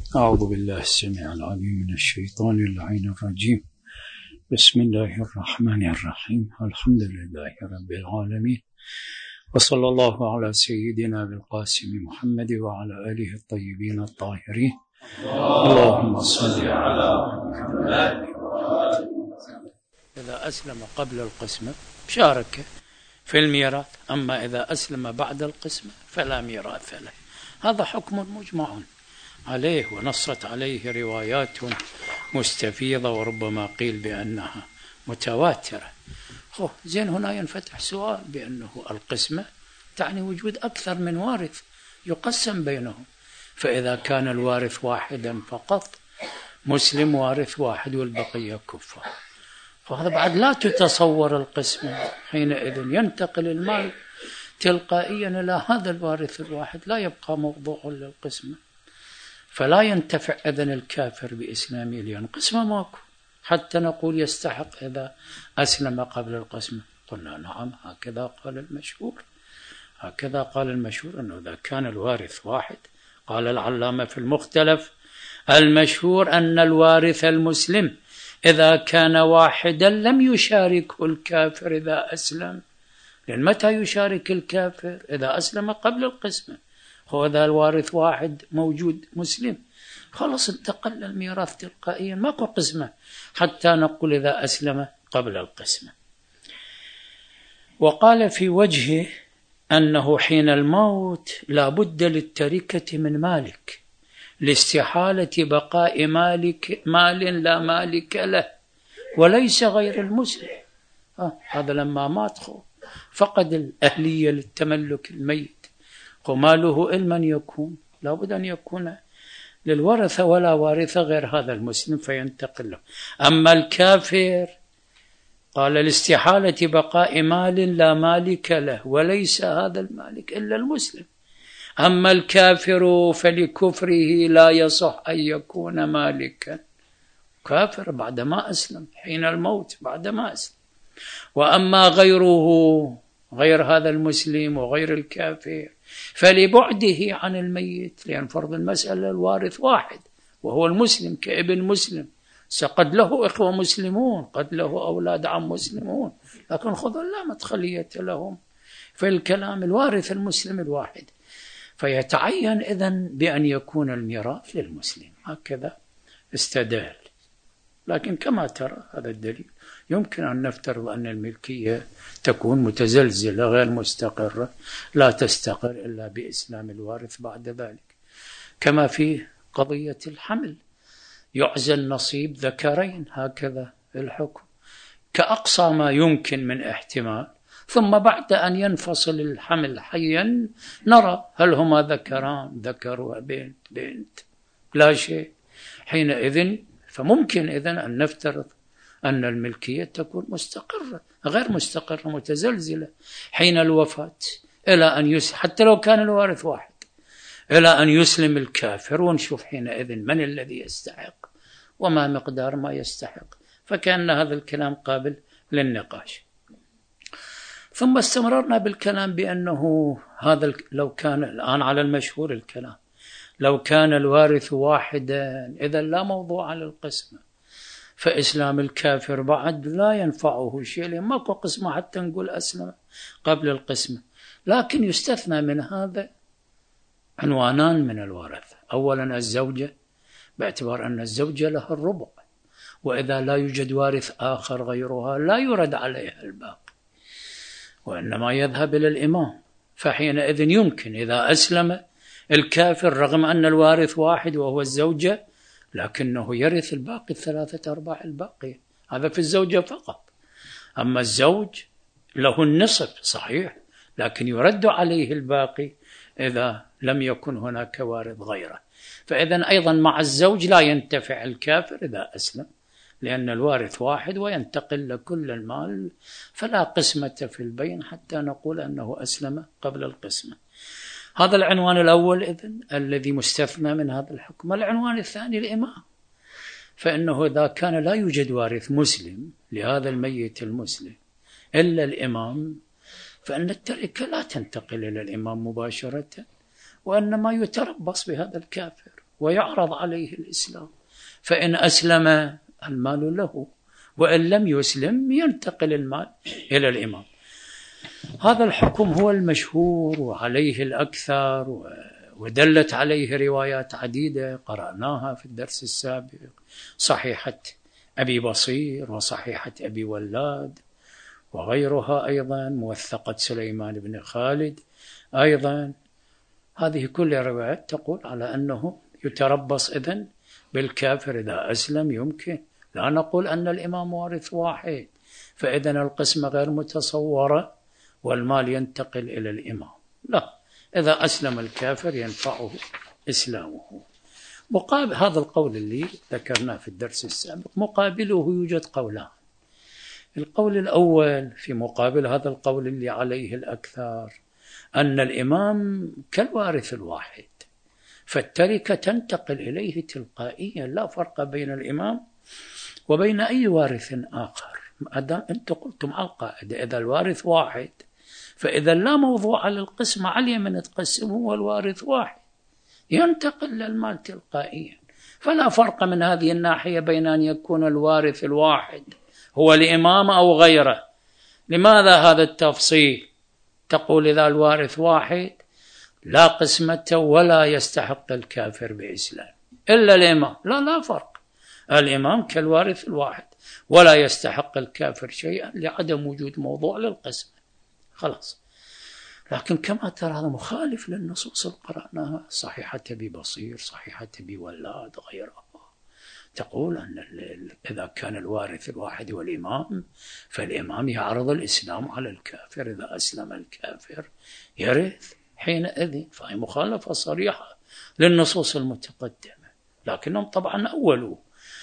أعوذ بالله السميع العليم من الشيطان اللعين الرجيم. بسم الله الرحمن الرحيم. الحمد لله رب العالمين، وصلى الله على سيدنا بالقاسم محمد وعلى آله الطيبين الطاهرين. اللهم صل على محمد. إذا أسلم قبل القسمة شارك في الميراث، أما إذا أسلم بعد القسمة فلا ميراث له. هذا حكم مجمع عليه ونصت عليه روايات مستفيضة، وربما قيل بأنها متواترة. زين، هنا ينفتح سؤال بأنه القسمة تعني وجود أكثر من وارث يقسم بينهم، فإذا كان الوارث واحدا فقط، مسلم وارث واحد والبقية كفار، فهذا بعد لا تتصور القسمة. حينئذ ينتقل المال تلقائيا إلى هذا الوارث الواحد، لا يبقى موضوع للقسمة، فلا ينتفع إذن الكافر بإسلامه، لأن قسمة ماكو حتى نقول يستحق إذا أسلم قبل القسمة. قلنا نعم، هكذا قال المشهور، هكذا قال المشهور أنه إذا كان الوارث واحد. قال العلامة في المختلف: المشهور أن الوارث المسلم إذا كان واحدا لم يشاركه الكافر إذا أسلم، لأن متى يشارك الكافر؟ إذا أسلم قبل القسمة. هو إذا الوارث واحد موجود مسلم خلاص انتقل الميراث تلقائيا، ماكو قسمة حتى نقول إذا أسلم قبل القسمة. وقال في وجهه أنه حين الموت لا بد للتركة من مالك لاستحالة بقاء مال لا مالك له وليس غير المسلم. هذا لما مات فقد الأهلية للتملك الميت، وماله إلمن يكون لا بد أن يكون للورثة، ولا وارث غير هذا المسلم فينتقل له. أما الكافر قال لاستحالة بقاء مال لا مالك له وليس هذا المالك إلا المسلم. أما الكافر فلكفره لا يصح أن يكون مالكا، كافر بعدما أسلم حين الموت بعدما أسلم. وأما غيره، غير هذا المسلم وغير الكافر، فلبعده عن الميت، لأن فرض المسألة الوارث واحد وهو المسلم كابن مسلم، قد له إخوة مسلمون، قد له أولاد عم مسلمون، لكن خذوا لا مدخلية لهم في الكلام، الوارث المسلم الواحد، فيتعين إذن بأن يكون الميراث للمسلم. هكذا استدل. لكن كما ترى هذا الدليل يمكن أن نفترض أن الملكية تكون متزلزلة غير مستقرة، لا تستقر إلا بإسلام الوارث بعد ذلك، كما في قضية الحمل يعزل نصيب ذكرين، هكذا الحكم كأقصى ما يمكن من احتمال، ثم بعد أن ينفصل الحمل حيا نرى هل هما ذكران، ذكر وبنت بنت، لا شيء. حينئذ فممكن إذن أن نفترض أن الملكية تكون مستقرة غير مستقرة متزلزلة حين الوفاة، إلى أن حتى لو كان الوارث واحد، إلى أن يسلم الكافر، ونشوف حينئذ من الذي يستحق وما مقدار ما يستحق. فكان هذا الكلام قابل للنقاش. ثم استمررنا بالكلام بأنه هذا لو كان الآن على المشهور الكلام، لو كان الوارث واحدا إذا لا موضوع على القسمة، فإسلام الكافر بعد لا ينفعه شيء، لأن ماكو قسمة حتى نقول أسلم قبل القسمة. لكن يستثنى من هذا عنوانان من الورثة: أولا الزوجة، باعتبار أن الزوجة لها الربع، وإذا لا يوجد وارث آخر غيرها لا يرد عليها الباقي وإنما يذهب إلى الإمام، فحينئذ يمكن إذا أسلم الكافر رغم أن الوارث واحد وهو الزوجة، لكنه يرث الباقي، 3/4 الباقي، هذا في الزوجة فقط. أما الزوج له النصف صحيح، لكن يرد عليه الباقي إذا لم يكن هناك وارث غيره. فإذن أيضا مع الزوج لا ينتفع الكافر إذا أسلم، لأن الوارث واحد وينتقل لكل المال، فلا قسمة في البين حتى نقول أنه أسلم قبل القسمة. هذا العنوان الأول إذن الذي مستثنى من هذا الحكم. العنوان الثاني الإمام، فإنه إذا كان لا يوجد وارث مسلم لهذا الميت المسلم إلا الإمام، فإن التركة لا تنتقل إلى الإمام مباشرة، وإنما يتربص بهذا الكافر ويعرض عليه الإسلام، فإن أسلم المال له، وإن لم يسلم ينتقل المال إلى الإمام. هذا الحكم هو المشهور وعليه الأكثر، ودلت عليه روايات عديدة قرأناها في الدرس السابق، صحيحة أبي بصير وصحيحة أبي ولاد وغيرها، أيضا موثقة سليمان بن خالد أيضا. هذه كل روايات تقول على أنه يتربص إذن بالكافر إذا أسلم. يمكن لا نقول أن الإمام وارث واحد، فإذن القسمة غير متصورة والمال ينتقل إلى الإمام، لا، إذا أسلم الكافر ينفعه إسلامه. مقابل هذا القول اللي ذكرناه في الدرس السابق، مقابله يوجد قولان. القول الأول في مقابل هذا القول اللي عليه الأكثر، أن الإمام كالوارث الواحد، فالتركة تنتقل إليه تلقائيا، لا فرق بين الإمام وبين أي وارث آخر. أنتم قلتم على القاعدة إذا الوارث واحد، فإذا لا موضوع للقسمة عليه من تقسمه والوارث واحد، ينتقل للمال تلقائيا. فلا فرق من هذه الناحية بين أن يكون الوارث الواحد هو الإمام أو غيره. لماذا هذا التفصيل؟ تقول إذا الوارث واحد لا قسمة ولا يستحق الكافر بإسلام إلا الإمام. لا فرق، الإمام كالوارث الواحد ولا يستحق الكافر شيئا لعدم وجود موضوع للقسمة، خلاص. لكن كما ترى هذا مخالف للنصوص اللي قرأناها، صحيحة أبي بصير، صحيحة أبي ولاد، غيرها، تقول أن إذا كان الوارث الواحد والإمام، فالإمام يعرض الإسلام على الكافر، إذا أسلم الكافر يرث حينئذ. فهي مخالفة صريحة للنصوص المتقدمة، لكنهم طبعا أولوا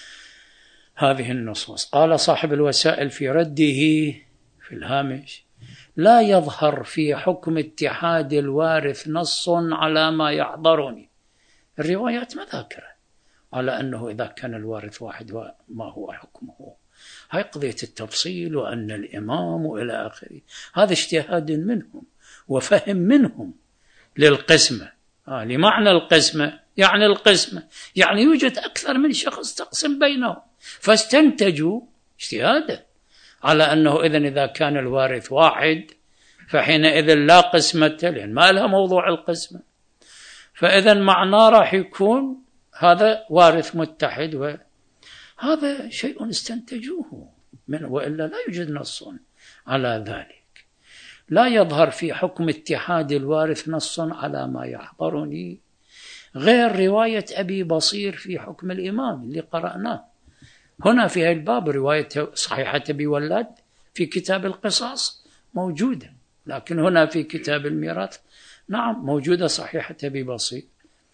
هذه النصوص. قال صاحب الوسائل في رده في الهامش: لا يظهر في حكم اتحاد الوارث نص على ما يحضرني. الروايات مذاكرة على أنه إذا كان الوارث واحد ما هو حكمه، هاي قضية التفصيل وأن الإمام وإلى آخره، هذا اجتهاد منهم وفهم منهم للقسمة. لمعنى القسمة يعني القسمة، يعني يوجد أكثر من شخص تقسم بينهم، فاستنتجوا اجتهادا على أنه إذا كان الوارث واحد فحينئذ لا قسمة، لأن ما لها موضوع القسمة، فإذا معناه راح يكون هذا وارث متحد، وهذا شيء استنتجوه من، وإلا لا يوجد نص على ذلك. لا يظهر في حكم اتحاد الوارث نص على ما يحضرني غير رواية أبي بصير في حكم الإمام اللي قرأناه هنا في هذا الباب. رواية صحيحة أبي ولاد في كتاب القصاص موجودة، لكن هنا في كتاب الميراث نعم موجودة صحيحة أبي بصير،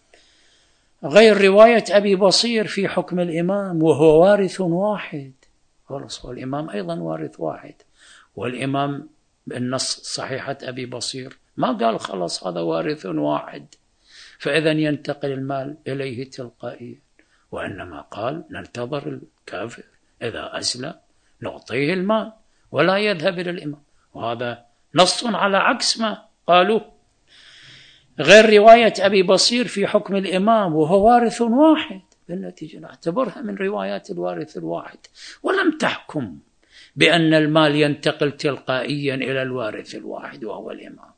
غير رواية أبي بصير في حكم الإمام وهو وارث واحد. والإمام أيضا وارث واحد، والإمام بالنص صحيحة أبي بصير ما قال خلص هذا وارث واحد فإذا ينتقل المال إليه تلقائيا، وإنما قال ننتظر الكافر إذا أسلم نعطيه المال ولا يذهب إلى الإمام، وهذا نص على عكس ما قالوا. غير رواية أبي بصير في حكم الإمام وهو وارث واحد، بالنتيجة نعتبرها من روايات الوارث الواحد، ولم تحكم بأن المال ينتقل تلقائيا إلى الوارث الواحد وهو الإمام.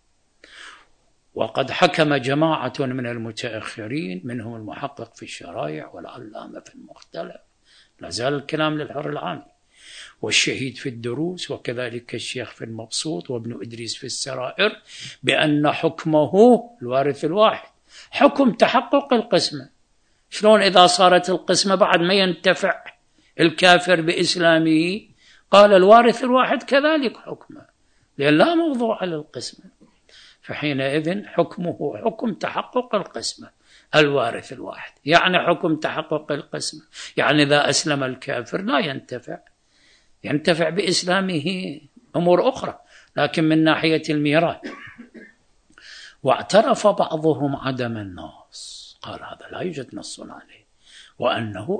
وقد حكم جماعة من المتأخرين منهم المحقق في الشرائع والعلامة في المختلف، لا زال الكلام للحر العامي، والشهيد في الدروس، وكذلك الشيخ في المبسوط وابن إدريس في السرائر، بأن حكمه الوارث الواحد حكم تحقق القسمة. شلون إذا صارت القسمة بعد ما ينتفع الكافر بإسلامه؟ قال الوارث الواحد كذلك حكمه، لأن لا موضوع للقسمة، فحينئذ حكمه حكم تحقق القسمة الوارث الواحد. يعني حكم تحقق القسمة يعني إذا أسلم الكافر لا ينتفع بإسلامه أمور أخرى، لكن من ناحية الميراث. واعترف بعضهم عدم النص، قال هذا لا يوجد نص عليه، وأنه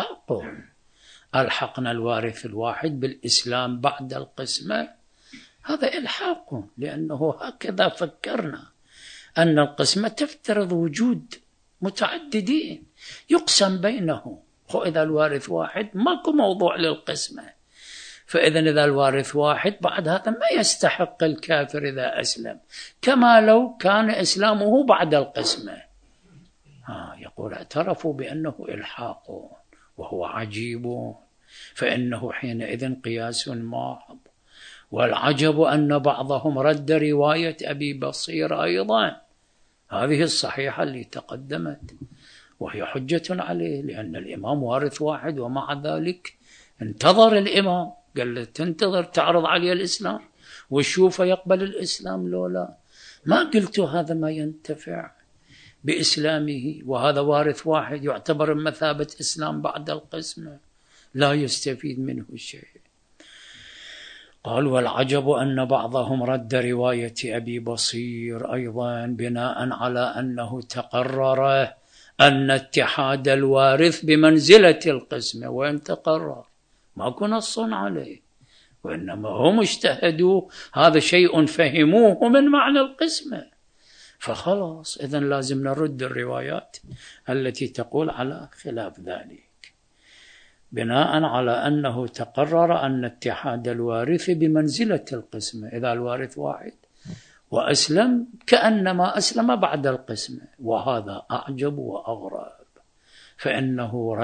ألحقنا الوارث الواحد بالإسلام بعد القسمة، هذا إلحاق، لأنه هكذا فكرنا أن القسمة تفترض وجود متعددين يقسم بينهم. إذا الوارث واحد ماكو موضوع للقسمة. فإذا إذا الوارث واحد بعد هذا ما يستحق الكافر إذا أسلم، كما لو كان إسلامه بعد القسمة. يقول اعترفوا بأنه إلحاق وهو عجيب، فإنه حينئذ قياس محض. والعجب أن بعضهم رد رواية أبي بصير أيضا، هذه الصحيحة اللي تقدمت، وهي حجة عليه، لأن الإمام وارث واحد، ومع ذلك انتظر الإمام، قال له تنتظر تعرض عليه الإسلام وشوف يقبل الإسلام لولا. ما قلت هذا ما ينتفع بإسلامه، وهذا وارث واحد يعتبر مثابة إسلام بعد القسمة، لا يستفيد منه شيء. قال والعجب أن بعضهم رد رواية أبي بصير أيضا بناء على أنه تقرر أن اتحاد الوارث بمنزلة القسمة، وإن تقرر ماكو نص عليه، وإنما هم اجتهدوا، هذا شيء فهموه من معنى القسمة، فخلاص إذن لازم نرد الروايات التي تقول على خلاف ذلك، بناء على أنه تقرر أن اتحاد الوارث بمنزلة القسمة. إذا الوارث واحد وأسلم كأنما أسلم بعد القسمة، وهذا أعجب وأغرب، فإنه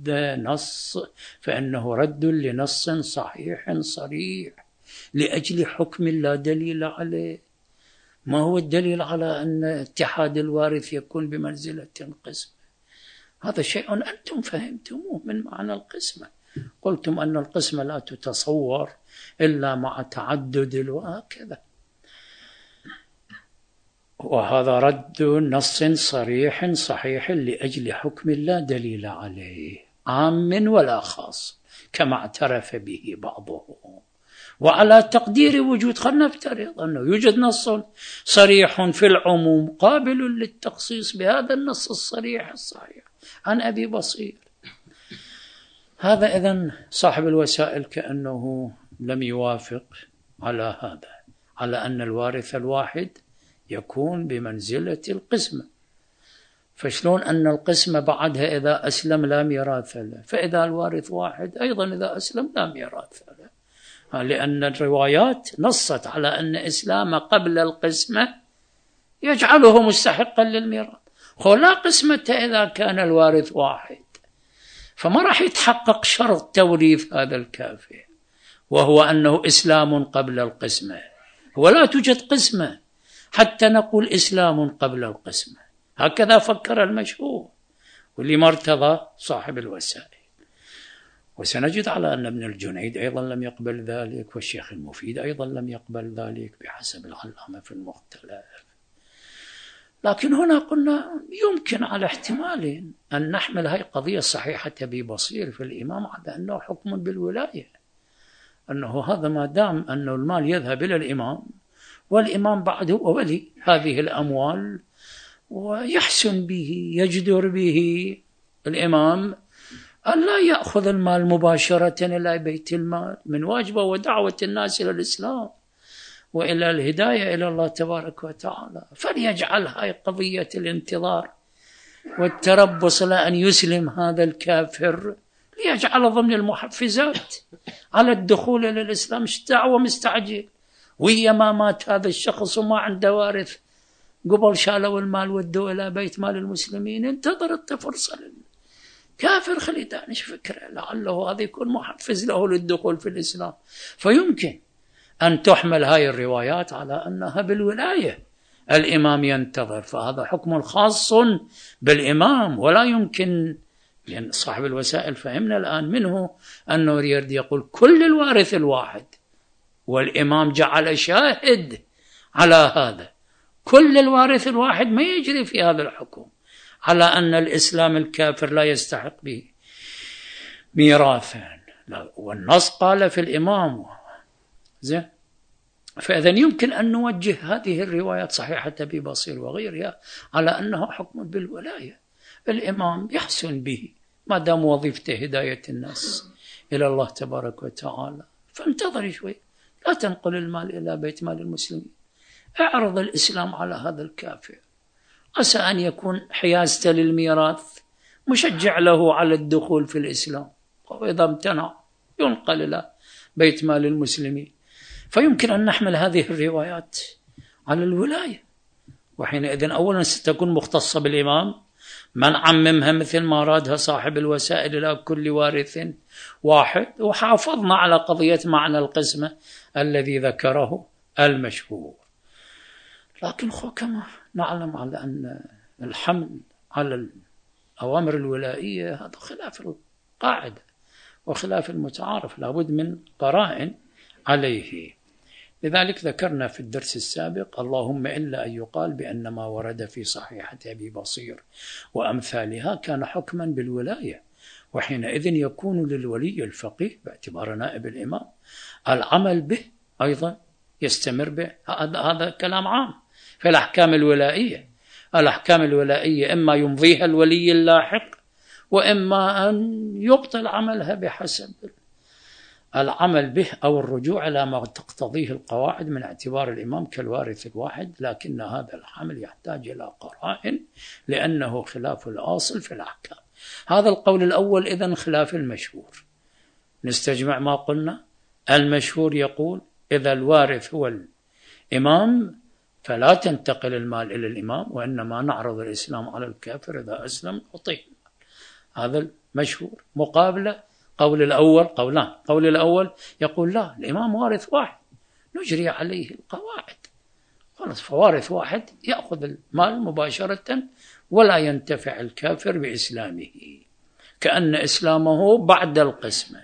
رد لنص صحيح صريح لأجل حكم لا دليل عليه. ما هو الدليل على أن اتحاد الوارث يكون بمنزلة القسمة؟ هذا شيء أنتم فهمتموه من معنى القسمة، قلتم أن القسمة لا تتصور إلا مع تعدد وهكذا، وهذا رد نص صريح صحيح لأجل حكم لا دليل عليه، عام ولا خاص، كما اعترف به بعضهم. وعلى تقدير وجود، خلنا نفترض أنه يوجد نص صريح في العموم قابل للتخصيص بهذا النص الصريح الصحيح عن أبي بصير، هذا إذن صاحب الوسائل كأنه لم يوافق على هذا، على أن الوارث الواحد يكون بمنزلة القسمة. فشلون أن القسمة بعدها إذا أسلم لا ميراث له، فإذا الوارث واحد أيضا إذا أسلم لا ميراث له، لأن الروايات نصت على أن إسلام قبل القسمة يجعله مستحقا للميراث، لا قسمة إذا كان الوارث واحد، فما راح يتحقق شرط توريث هذا الكافر، وهو أنه إسلام قبل القسمة، ولا توجد قسمة حتى نقول إسلام قبل القسمة. هكذا فكر المشهور، واللي ما ارتضى صاحب الوسائل. وسنجد على أن ابن الجنيد أيضا لم يقبل ذلك، والشيخ المفيد أيضا لم يقبل ذلك بحسب العلامة في المختلف. لكن هنا قلنا يمكن على احتمال أن نحمل هذه قضية صحيحة أبي بصير في الإمام على أنه حكم بالولاية، أنه هذا ما دام أنه المال يذهب إلى الإمام، والإمام بعده ولي هذه الأموال، ويحسن به يجدر به الإمام أن لا يأخذ المال مباشرة إلى بيت المال، من واجبه ودعوة الناس إلى الإسلام وإلى الهداية إلى الله تبارك وتعالى، فليجعل هاي قضية الانتظار والتربص لأن يسلم هذا الكافر، ليجعل ضمن المحفزات على الدخول إلى الإسلام. دعوة مستعجل، ويا ما مات هذا الشخص وما عنده وارث، قبل شالوا المال ودوا إلى بيت مال المسلمين، انتظرت فرصة كافر خلي دانش فكرة، لعله هذا يكون محفز له للدخول في الإسلام. فيمكن أن تحمل هاي الروايات على أنها بالولاية، الإمام ينتظر، فهذا حكم خاص بالإمام، ولا يمكن، لأن صاحب الوسائل فهمنا الآن منه أنه يريد يقول كل الوارث الواحد، والإمام جعل شاهد على هذا، كل الوارث الواحد ما يجري في هذا الحكم على أن الإسلام الكافر لا يستحق به ميراثا، والنص قال في الإمام زين. فإذا يمكن أن نوجه هذه الروايات صحيحة أبي بصير وغيرها على أنه حكم بالولاية، الإمام يحسن به ما دام وظيفته هداية الناس إلى الله تبارك وتعالى، فانتظر شوي، لا تنقل المال إلى بيت مال المسلمين، اعرض الإسلام على هذا الكافر، عسى أن يكون حيازته للميراث مشجع له على الدخول في الإسلام، وإذا امتنع ينقل إلى بيت مال المسلمين. فيمكن أن نحمل هذه الروايات على الولاية، وحينئذ أولا ستكون مختصة بالإمام، من عممها مثل ما رادها صاحب الوسائل إلى كل وارث واحد، وحافظنا على قضية معنى القسمة الذي ذكره المشهور. لكن كما نعلم على أن الحمل على الأوامر الولائية هذا خلاف القاعدة وخلاف المتعارف، لابد من قرائن عليه. لذلك ذكرنا في الدرس السابق اللهم إلا أن يقال بأن ما ورد في صحيحة أبي بصير وأمثالها كان حكما بالولاية، وحينئذ يكون للولي الفقيه باعتبار نائب الإمام العمل به أيضا، يستمر به. هذا كلام عام في الأحكام الولائية. الأحكام الولائية إما يمضيها الولي اللاحق، وإما أن يبطل عملها بحسب العمل به أو الرجوع إلى ما تقتضيه القواعد من اعتبار الإمام كالوارث الواحد. لكن هذا الحمل يحتاج إلى قرائن لأنه خلاف الأصل في الأحكام. هذا القول الأول إذن خلاف المشهور. نستجمع ما قلنا. المشهور يقول إذا الوارث هو الإمام فلا تنتقل المال إلى الإمام، وإنما نعرض الإسلام على الكافر، إذا أسلم نعطيه. هذا المشهور. مقابله قول الأول قولان. قول الأول يقول لا، الإمام وارث واحد نجري عليه القواعد، خلاص فوارث واحد يأخذ المال مباشرة ولا ينتفع الكافر بإسلامه، كأن إسلامه بعد القسمة.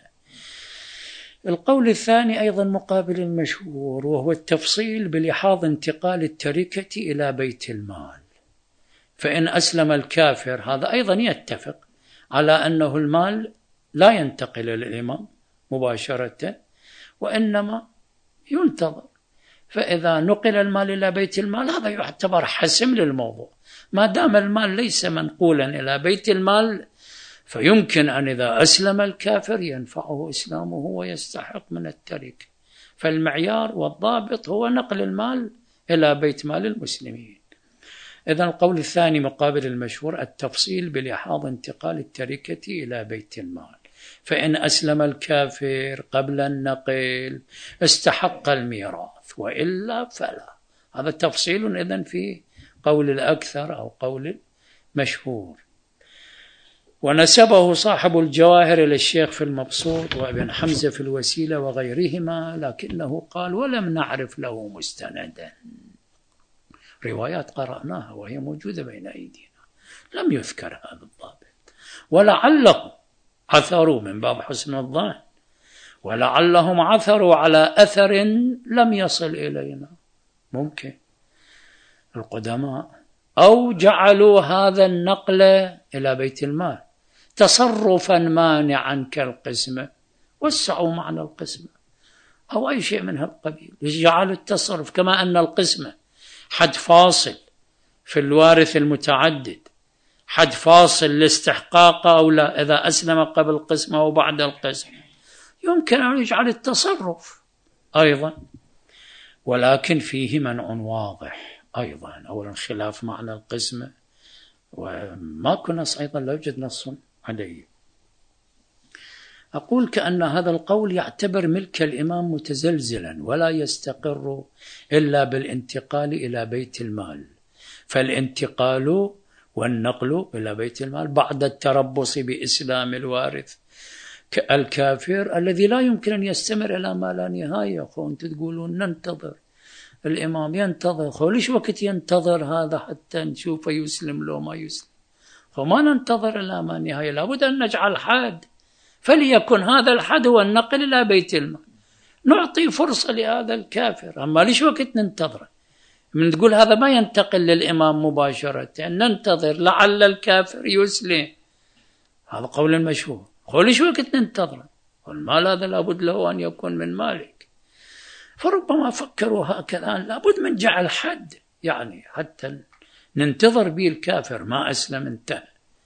القول الثاني أيضا مقابل المشهور، وهو التفصيل بلحاظ انتقال التركة إلى بيت المال. فإن أسلم الكافر هذا أيضا يتفق على أنه المال لا ينتقل للإمام مباشرة وإنما ينتظر. فإذا نقل المال إلى بيت المال هذا يعتبر حسم للموضوع. ما دام المال ليس منقولا إلى بيت المال فيمكن أن إذا أسلم الكافر ينفعه إسلامه ويستحق من التركة. فالمعيار والضابط هو نقل المال إلى بيت مال المسلمين. إذن القول الثاني مقابل المشهور التفصيل بلحاظ انتقال التركة إلى بيت المال. فإن أسلم الكافر قبل النقل استحق الميراث، وإلا فلا. هذا تفصيل إذن في قول الأكثر أو قول المشهور. ونسبه صاحب الجواهر إلى الشيخ في المبسوط وابن حمزة في الوسيلة وغيرهما، لكنه قال ولم نعرف له مستندا. روايات قرأناها وهي موجودة بين أيدينا، لم يذكر هذا الضابط. ولعله عثروا من باب حسن الظن، ولعلهم عثروا على أثر لم يصل إلينا، ممكن القدماء، أو جعلوا هذا النقل إلى بيت المال تصرفا مانعا كالقسمة، وسعوا معنى القسمة أو أي شيء من هذا القبيل، جعلوا التصرف كما أن القسمة حد فاصل في الوارث المتعدد، حد فاصل لاستحقاق أو لا إذا أسلم قبل القسمة أو بعد القسمة، يمكن أن يجعل التصرف أيضا. ولكن فيه منع واضح أيضا. أولا خلاف معنى القسمة، وماكو نص أيضا، لا يوجد نص عليه. أقول كأن هذا القول يعتبر ملك الإمام متزلزلا ولا يستقر إلا بالانتقال إلى بيت المال. فالانتقال والنقل إلى بيت المال بعد التربص بإسلام الوارث الكافر الذي لا يمكن أن يستمر إلى ما لا نهاية. أنتم تقولون ننتظر الإمام، ينتظر، ليش وقت ينتظر هذا حتى نشوف يسلم لو ما يسلم؟ فما ننتظر إلى ما نهاية، لابد أن نجعل حد، فليكن هذا الحد هو النقل إلى بيت المال، نعطي فرصة لهذا الكافر. أما ليش وقت ننتظر؟ من تقول هذا ما ينتقل للإمام مباشرة، ننتظر لعل الكافر يسلم، هذا قول المشهور. ليش وقت ننتظر؟ والمال هذا لابد له أن يكون من مالك. فربما فكروا هكذا، لابد من جعل حد، يعني حتى ننتظر به الكافر ما أسلم انتهى.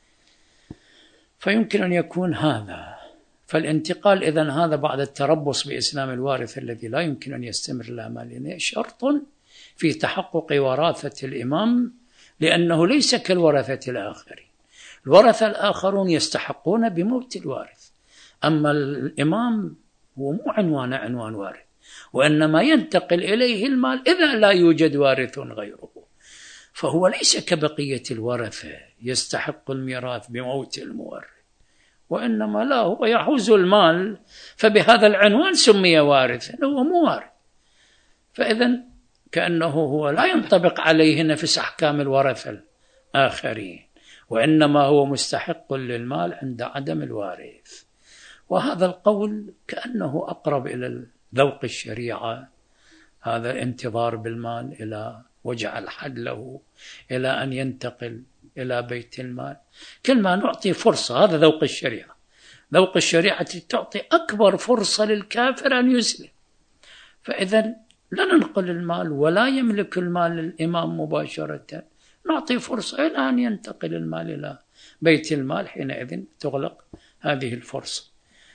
فيمكن أن يكون هذا. فالانتقال إذن هذا بعد التربص بإسلام الوارث الذي لا يمكن أن يستمر إلى ماله شرط في تحقق وراثة الإمام لأنه ليس كالورثة الآخرين. الورثة الآخرون يستحقون بموت الوارث، أما الإمام هو مو عنوان وارث، وإنما ينتقل إليه المال إذا لا يوجد وارث غيره، فهو ليس كبقية الورثة يستحق الميراث بموت المورث، وإنما لا، هو يحوز المال، فبهذا العنوان سمي وارثا، هو مو وارث. فإذن كأنه هو لا ينطبق عليه نفس أحكام الورثة الآخرين، وإنما هو مستحق للمال عند عدم الوارث. وهذا القول كأنه أقرب إلى ذوق الشريعة، هذا الانتظار بالمال إلى وجعل حد له إلى أن ينتقل إلى بيت المال. كل ما نعطي فرصة، هذا ذوق الشريعة. ذوق الشريعة تعطي أكبر فرصة للكافر أن يسلم، فإذا لا ننقل المال ولا يملك المال الإمام مباشرة، نعطي فرصة إلى أن ينتقل المال إلى بيت المال، حينئذ تغلق هذه الفرصة.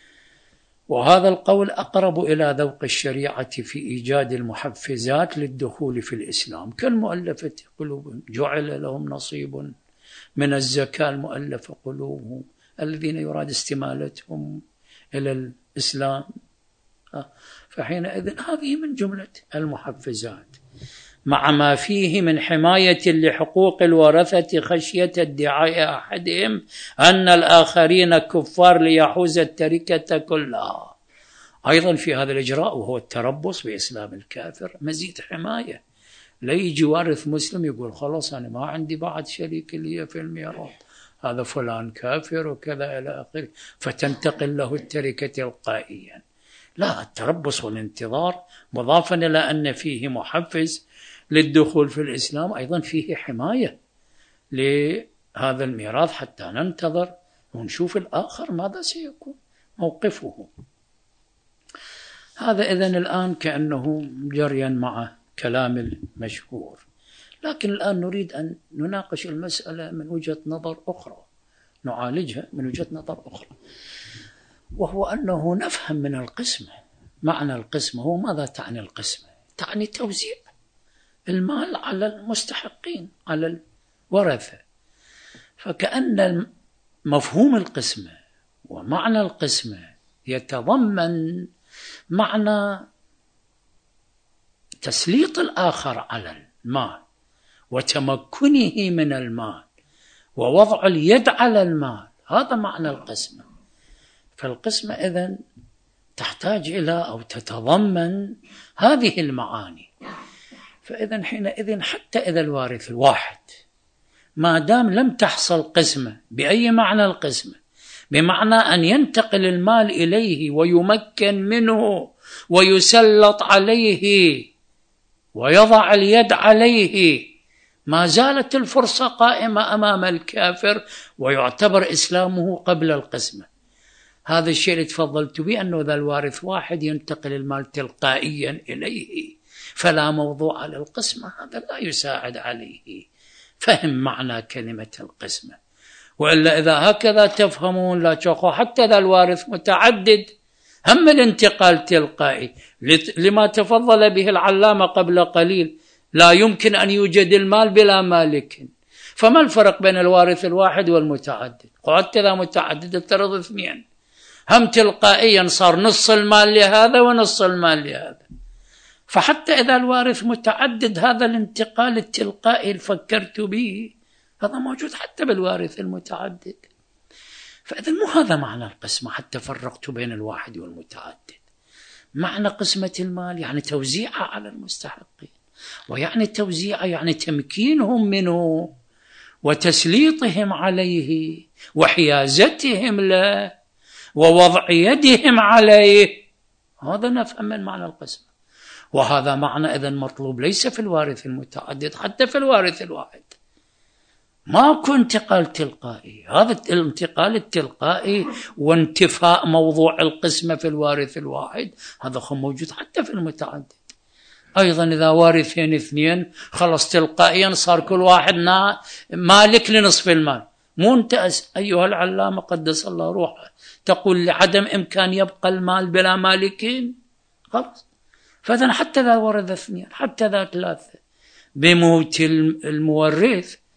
وهذا القول أقرب إلى ذوق الشريعة في إيجاد المحفزات للدخول في الإسلام، كالمؤلفة قلوبهم، جعل لهم نصيب من الزكاة المؤلفة قلوبهم، الذين يراد استمالتهم إلى الإسلام. فحينئذ هذه من جملة المحفزات، مع ما فيه من حماية لحقوق الورثة خشية ادعاء أحدهم أن الآخرين كفار ليحوز التركة كلها. أيضا في هذا الإجراء، وهو التربص بإسلام الكافر، مزيد حماية. لا يجي وارث مسلم يقول خلاص أنا ما عندي بعد شريك لي في الميراث، هذا فلان كافر وكذا إلى آخره، فتنتقل له التركة تلقائيا. لا، التربص والانتظار مضافا إلى أن فيه محفز للدخول في الإسلام، أيضا فيه حماية لهذا الميراث حتى ننتظر ونشوف الآخر ماذا سيكون موقفه. هذا إذن الآن كأنه جريا مع كلام المشهور، لكن الآن نريد أن نناقش المسألة من وجهة نظر أخرى، نعالجها من وجهة نظر أخرى، وهو أنه نفهم من القسمة، معنى القسمة هو ماذا تعني القسمة؟ تعني توزيع المال على المستحقين، على الورثة. فكأن مفهوم القسمة ومعنى القسمة يتضمن معنى تسليط الآخر على المال وتمكنه من المال ووضع اليد على المال، هذا معنى القسمة. فالقسمة إذن تحتاج إلى أو تتضمن هذه المعاني. فإذن حينئذ حتى إذا الوارث الواحد ما دام لم تحصل قسمة، بأي معنى القسمة؟ بمعنى أن ينتقل المال إليه ويمكن منه ويسلط عليه ويضع اليد عليه، ما زالت الفرصة قائمة أمام الكافر ويعتبر إسلامه قبل القسمة. هذا الشيء اللي تفضلت به، أنه ذا الوارث واحد ينتقل المال تلقائيا إليه، فلا موضوع للقسمة، هذا لا يساعد عليه فهم معنى كلمة القسمة. وإلا إذا هكذا تفهمون لا تشوفوا حتى ذا الوارث متعدد، هم الانتقال تلقائي، لما تفضل به العلامة قبل قليل، لا يمكن أن يوجد المال بلا مالك. فما الفرق بين الوارث الواحد والمتعدد؟ قعدت ذا متعدد افترض اثنين، هم تلقائيا صار نص المال لهذا ونص المال لهذا. فحتى إذا الوارث متعدد، هذا الانتقال التلقائي اللي فكرت به هذا موجود حتى بالوارث المتعدد. فإذا مو هذا معنى القسمة حتى فرقت بين الواحد والمتعدد. معنى قسمة المال يعني توزيعها على المستحقين، ويعني توزيعها يعني تمكينهم منه وتسليطهم عليه وحيازتهم له ووضع يدهم عليه، هذا نفهم من معنى القسمة. وهذا معنى إذن مطلوب ليس في الوارث المتعدد، حتى في الوارث الواحد ماكو انتقال تلقائي. هذا الانتقال التلقائي وانتفاء موضوع القسمة في الوارث الواحد هذا موجود حتى في المتعدد. أيضا إذا وارثين اثنين خلص تلقائيا صار كل واحد مالك لنصف المال. مو أنت أيها العلامة قدس الله روحه تقول لعدم إمكان يبقى المال بلا مالكين؟ خلاص. فإذا حتى ذا ورث اثنين، حتى ذا ثلاثة، بموت المورث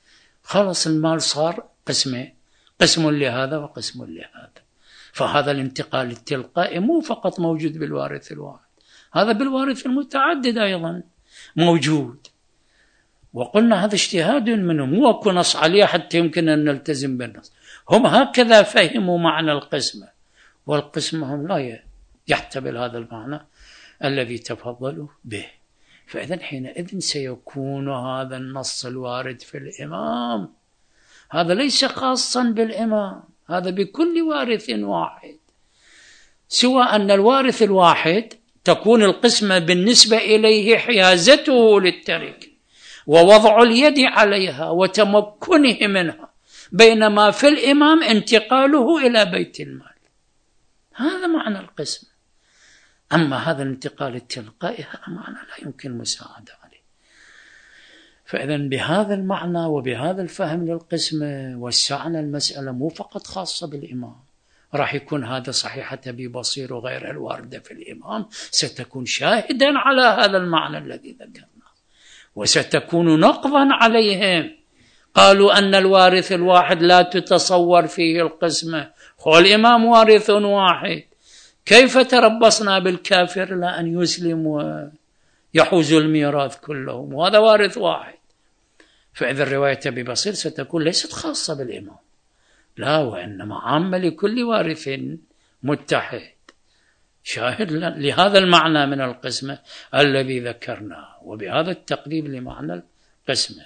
خلص المال صار قسمين، قسم لهذا وقسم لهذا. فهذا الانتقال التلقائي مو فقط موجود بالوارث الواحد، هذا بالوارث المتعدد أيضا موجود. وقلنا هذا اجتهاد منهم، مو أكو نص عليه حتى يمكن أن نلتزم بالنص. هم هكذا فهموا معنى القسمة، والقسمة هم لا يحتمل هذا المعنى الذي تفضلوا به. فإذا حينئذ سيكون هذا النص الوارد في الإمام هذا ليس خاصا بالإمام، هذا بكل وارث واحد، سوى أن الوارث الواحد تكون القسمة بالنسبة إليه حيازته للتركة ووضع اليد عليها وتمكنه منها، بينما في الإمام انتقاله إلى بيت المال. هذا معنى القسمة. أما هذا الانتقال التلقائي هذا معنى لا يمكن مساعدة عليه. فإذا بهذا المعنى وبهذا الفهم للقسمة وسعنا المسألة مو فقط خاصة بالإمام، راح يكون هذا صحيحة أبي بصير وغيرها الواردة في الإمام ستكون شاهدا على هذا المعنى الذي ذكرناه، وستكون نقضا عليهم. قالوا أن الوارث الواحد لا تتصور فيه القسمة، هو الإمام وارث واحد، كيف تربصنا بالكافر لا أن يسلم ويحوز الميراث كلهم وهذا وارث واحد؟ فإذا الرواية أبي بصير ستكون ليست خاصة بالإمام، لا، وإنما عامة لكل وارث متحد، شاهد لهذا المعنى من القسمة الذي ذكرناه، وبهذا التقريب لمعنى القسمة.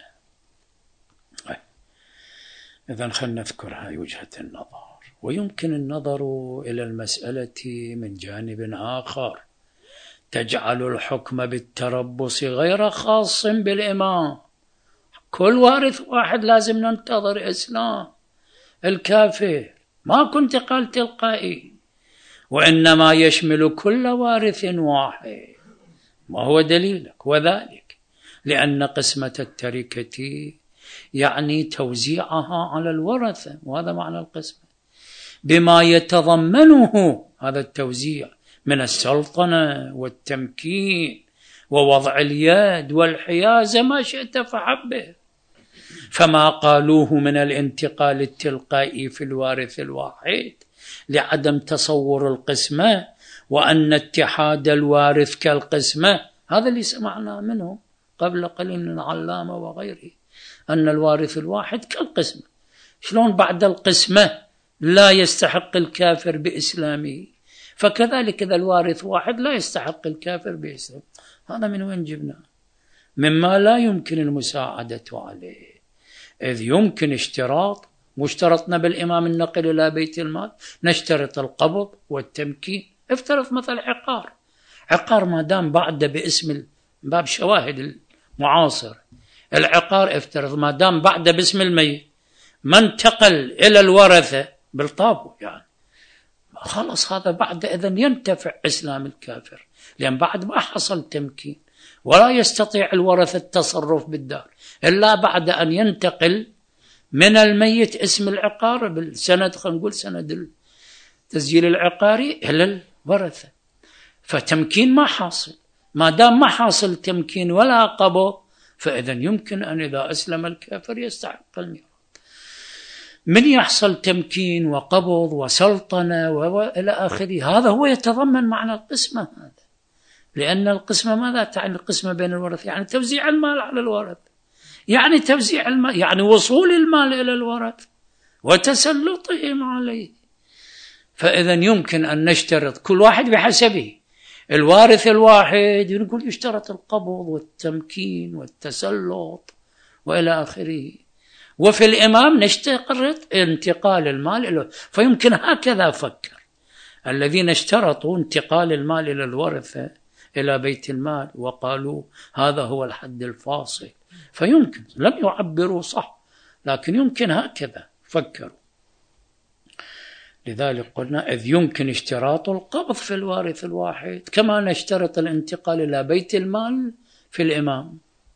إذن خلنا نذكر هاي وجهة النظر. ويمكن النظر إلى المسألة من جانب آخر، تجعل الحكم بالتربص غير خاص بالإمام. كل وارث واحد لازم ننتظر إسلام الكافر، ما كنت قال تلقائي، وإنما يشمل كل وارث واحد. ما هو دليلك؟ وذلك لأن قسمة التركة يعني توزيعها على الورثة، وهذا معنى القسمة، بما يتضمنه هذا التوزيع من السلطنة والتمكين ووضع اليد والحيازة، ما شئت فحبه. فما قالوه من الانتقال التلقائي في الوارث الواحد لعدم تصور القسمة وأن اتحاد الوارث كالقسمة، هذا اللي سمعنا منه قبل قليل من العلامة وغيره، أن الوارث الواحد كالقسمة. شلون بعد القسمة لا يستحق الكافر بإسلامه، فكذلك إذا الوارث واحد لا يستحق الكافر بإسلامه. هذا من وين جبنا؟ مما لا يمكن المساعدة عليه، إذ يمكن اشتراط، مشترطنا بالإمام النقل إلى بيت المال، نشترط القبض والتمكين. افترض مثل عقار ما دام بعد باسم باب شواهد المعاصر، العقار افترض ما دام بعد باسم الميت ما انتقل إلى الورثة بالطابو، يعني خلص هذا بعد إذن ينتفع إسلام الكافر، لأن بعد ما حصل تمكين ولا يستطيع الورثة التصرف بالدار إلا بعد أن ينتقل من الميت اسم العقار بالسند، خلينا نقول سند التسجيل العقاري، إلى الورثة. فتمكين ما حاصل، ما دام ما حاصل تمكين ولا قبض، فإذن يمكن أن إذا أسلم الكافر يستحق الميراث. من يحصل تمكين وقبض وسلطنة وإلى آخره، هذا هو يتضمن معنى القسمة هذا. لأن القسمة ماذا تعني؟ القسمة بين الورثة يعني توزيع المال على الورثة، يعني توزيع المال، يعني وصول المال إلى الورثة وتسلطهم عليه. فإذا يمكن أن نشترط كل واحد بحسبه. الوارث الواحد نقول يشترط القبض والتمكين والتسلط وإلى آخره، وفي الإمام نشترط انتقال المال إلى. فيمكن هكذا فكر الذين اشترطوا انتقال المال إلى الورثة إلى بيت المال وقالوا هذا هو الحد الفاصل. فيمكن لم يعبروا صح، لكن يمكن هكذا فكروا. لذلك قلنا إذ يمكن اشتراط القبض في الوارث الواحد كما نشترط الانتقال إلى بيت المال في الإمام،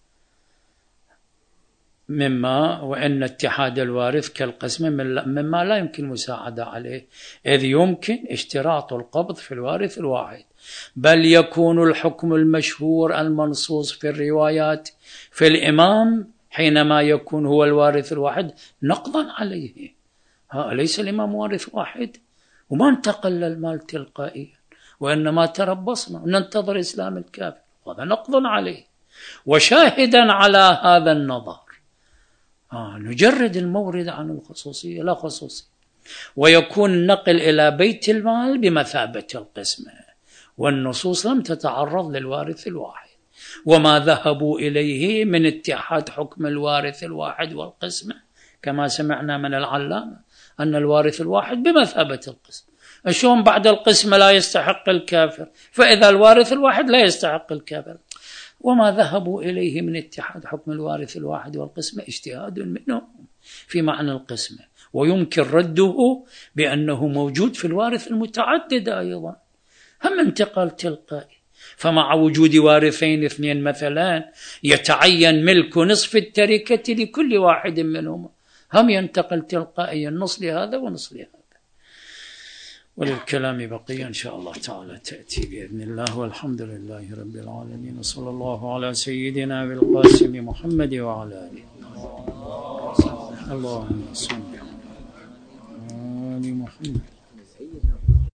مما وإن اتحاد الوارث كالقسم مما لا يمكن مساعدة عليه، إذ يمكن اشتراط القبض في الوارث الواحد، بل يكون الحكم المشهور المنصوص في الروايات في الإمام حينما يكون هو الوارث الواحد نقضا عليه. ليس الإمام وارث واحد وما انتقل المال تلقائيا، وإنما تربصنا ننتظر إسلام الكافر، هذا نقض عليه. وشاهدا على هذا النظر نجرد المورد عن الخصوصية، لا خصوصية، ويكون النقل إلى بيت المال بمثابة القسمة، والنصوص لم تتعرض للوارث الواحد، وما ذهبوا إليه من اتحاد حكم الوارث الواحد والقسمة كما سمعنا من العلامة أن الوارث الواحد بمثابة القسم. شلون بعد القسمة لا يستحق الكافر، فإذا الوارث الواحد لا يستحق الكافر. وما ذهبوا إليه من اتحاد حكم الوارث الواحد والقسمة اجتهاد منهم في معنى القسمة، ويمكن رده بأنه موجود في الوارث المتعدد أيضا، هم انتقال تلقائي. فمع وجود وارثين اثنين مثلا يتعين ملك نصف التركة لكل واحد منهما، هم ينتقل تلقائيا نص لهذا ونص لهذا. وللكلام بقية إن شاء الله تعالى تأتي بإذن الله، والحمد لله رب العالمين، وصلى الله على سيدنا بالقاسم محمد وعلى آله. اللهم صل على آل محمد.